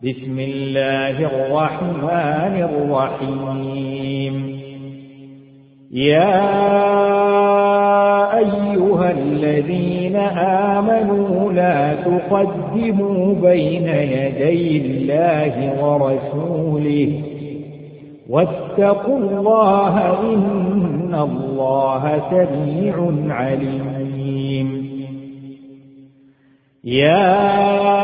بسم الله الرحمن الرحيم. يا أيها الذين آمنوا لا تقدموا بين يدي الله ورسوله واتقوا الله إن الله سميع عليم. يا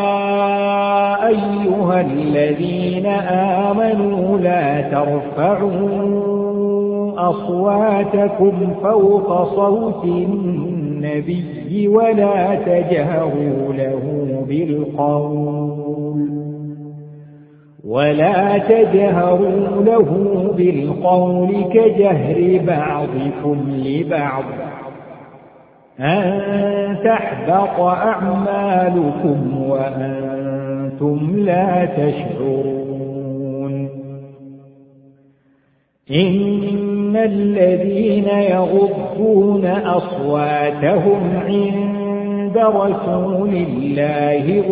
أيها الذين آمنوا لا ترفعوا أصواتكم فوق صوت النبي ولا تجهروا له بالقول كجهر بعضكم لبعض أن تحبط أعمالكم وأنتم لا تشعرون. إن الذين يغضون أصواتهم عند رسول الله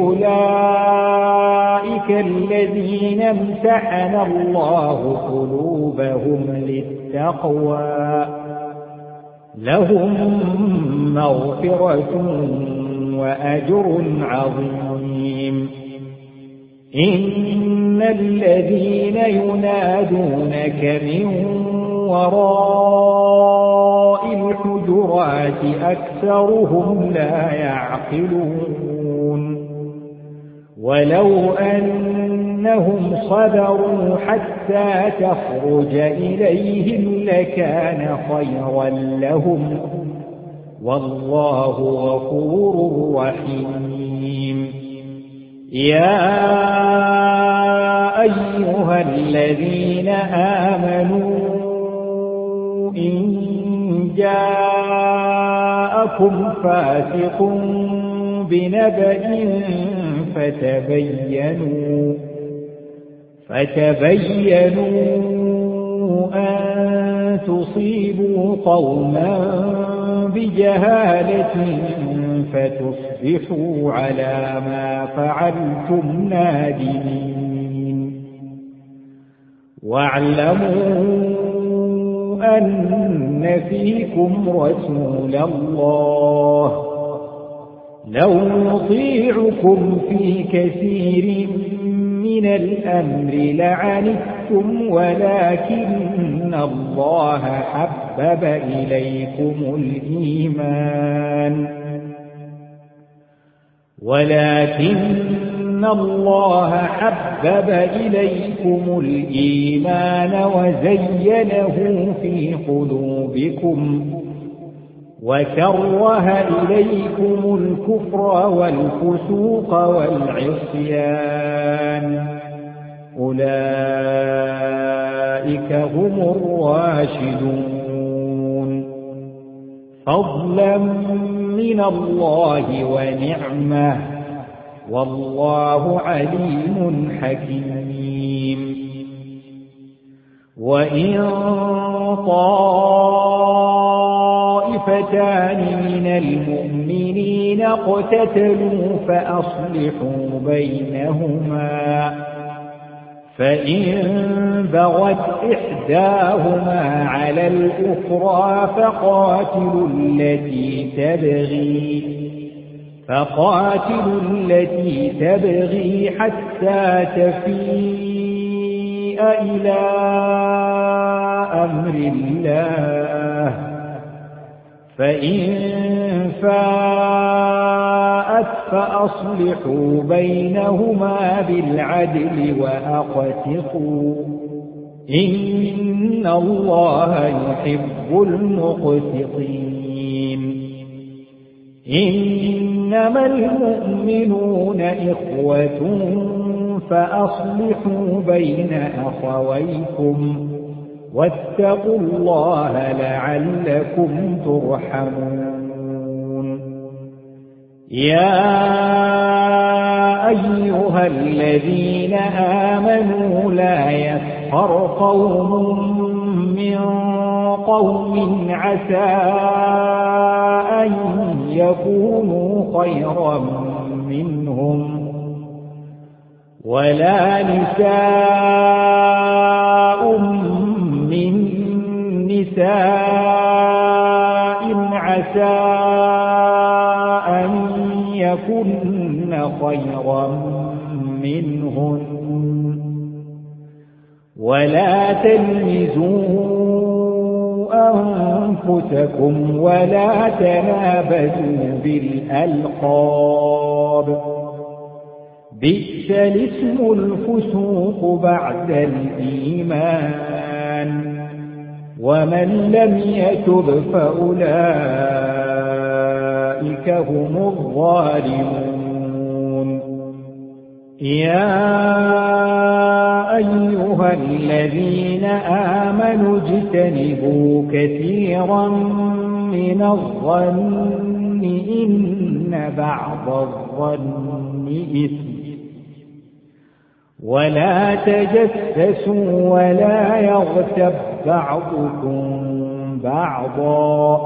أولئك الذين امتحن الله قلوبهم للتقوى لهم مغفرة وأجر عظيم. إن الذين ينادونك من وراء الحجرات أكثرهم لا يعقلون. ولو أنهم صبروا حتى تخرج إليهم لكان خيرا لهم والله غفور رحيم. يا أيها الذين آمنوا إن جاءكم فاسق بنبأ فتبينوا أن تصيبوا قوما بجهالة فتصبحوا على ما فعلتم نادمين. واعلموا أن فيكم رسول الله لو يطيعكم في كثير من الأمر لعنتم ولكن الله حبب إليكم الإيمان وزينه في قلوبكم وكره إليكم الكفر والفسوق والعصيان أولئك هم الراشدون فضلا من الله ونعمة والله عليم حكيم. وإن طائفتان من المؤمنين اقتتلوا فأصلحوا بينهما فإن بغت إحداهما على الأخرى فقاتلوا التي تبغي حتى تفيء إلى أمر الله فإن فاءت فأصلحوا بينهما بالعدل وأقسطوا إن الله يحب المقسطين. إنما المؤمنون إخوة فأصلحوا بين أخويكم واتقوا الله لعلكم ترحمون. يا أيها الذين آمنوا لا يسخر قوم من قوم عسى أن يكونوا خيرا منهم ولا نساء من نساء عسى أن يكن خيرا منهن ولا تلمزوا أنفسكم ولا تنابزوا بالألقاب بئس الاسم الفسوق بعد الإيمان ومن لم يتب فأولئك هم الظالمون يا أيها الذين آمنوا اجتنبوا كثيرا من الظن إن بعض الظن إثم ولا تجسسوا ولا يغتب بعضكم بعضا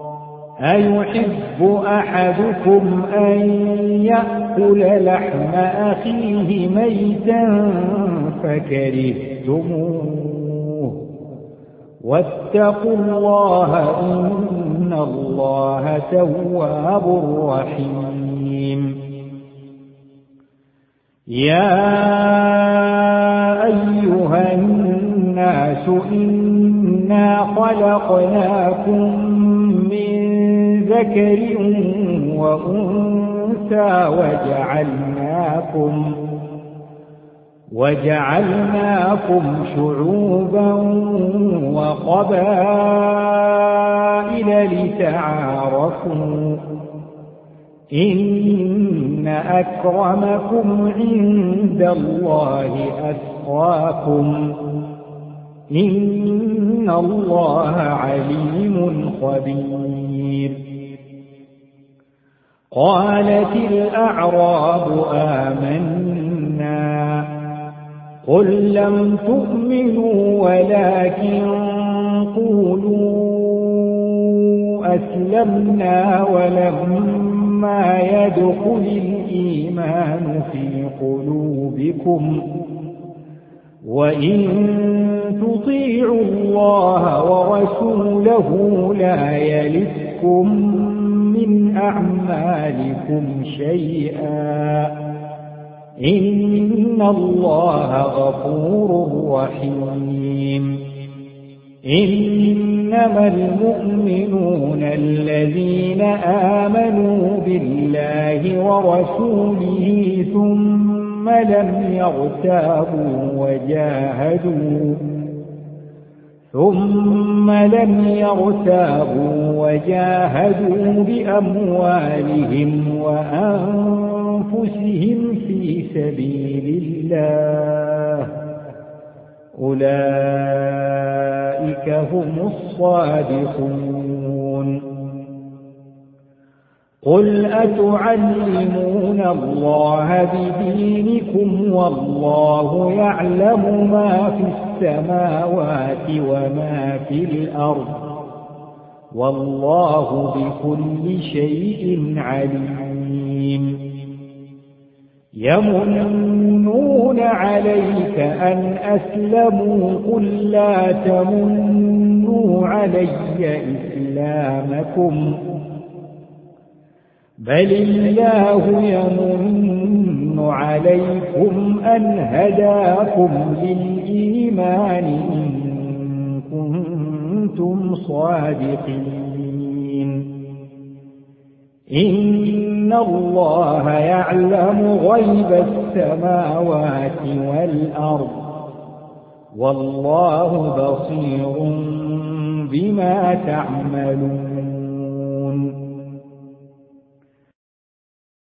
أيحب أحدكم أن يأكل لحم أخيه ميتا فكرهتموه واتقوا الله إن الله تواب رحيم يا أيها الناس إنا خلقناكم من ذكر وأنثى وجعلناكم شعوبا وقبائل لتعارفوا إن أكرمكم عند الله أتقاكم إن الله عليم خبير قالت الأعراب آمنا قل لم تؤمنوا ولكن قولوا أسلمنا ولما يدخل الإيمان في قلوبكم وإن تطيعوا الله ورسوله لا يلتكم من أعمالكم شيئا إن الله غفور رحيم إنما المؤمنون الذين آمنوا بالله ورسوله ثم لم يرتابوا وجاهدوا بأموالهم وأنفسهم في سبيل الله أولئك هم الصادقون قل أتعلمون الله بدينكم والله يعلم ما في السماوات وما في الأرض والله بكل شيء عليم يمنون عليك أن أسلموا قل لا تمنوا علي إسلامكم بل الله يمن عليكم أن هداكم للإيمان إن كنتم صادقين إن الله يعلم غيب السماوات والأرض والله بصير بما تعملون